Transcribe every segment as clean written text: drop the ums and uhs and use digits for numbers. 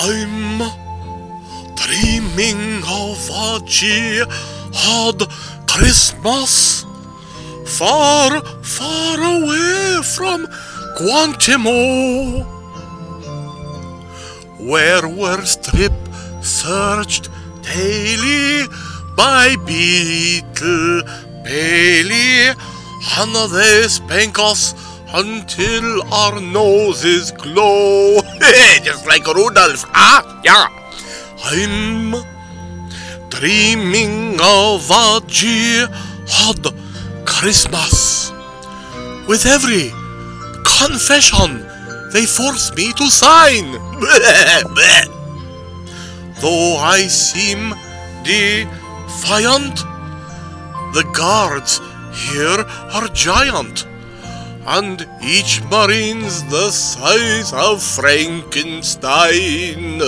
I'm dreaming of a jihad Christmas far, far away from Guantanamo, where we're strip-searched daily by Beetle Bailey, and they spank us until our noses glow. Just like Rudolph, yeah. I'm dreaming of a jihad Christmas, with every confession they force me to sign. Though I seem defiant, the guards here are giant, and each marine's the size of Frankenstein.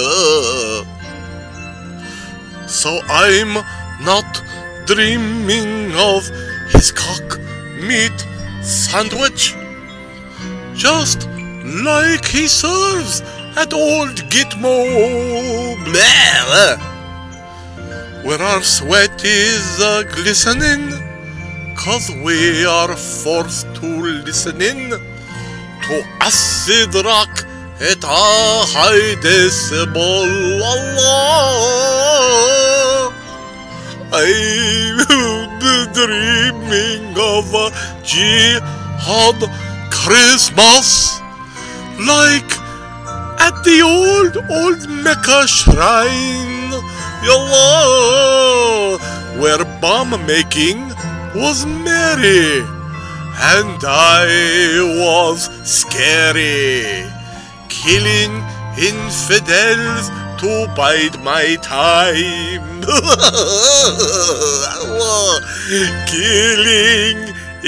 So I'm not dreaming of his cock meat sandwich, just like he serves at Old Gitmo, blah, where our sweat is glistening, 'cause we are forced to listen in to acid rock at a high decibel. Allah, I'm dreaming of a jihad Christmas, like at the old Mecca shrine, yallah, where bomb making was merry, and I was scary, killing infidels to bide my time. Killing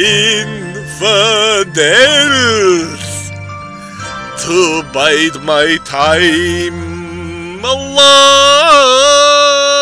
infidels to bide my time. Allah.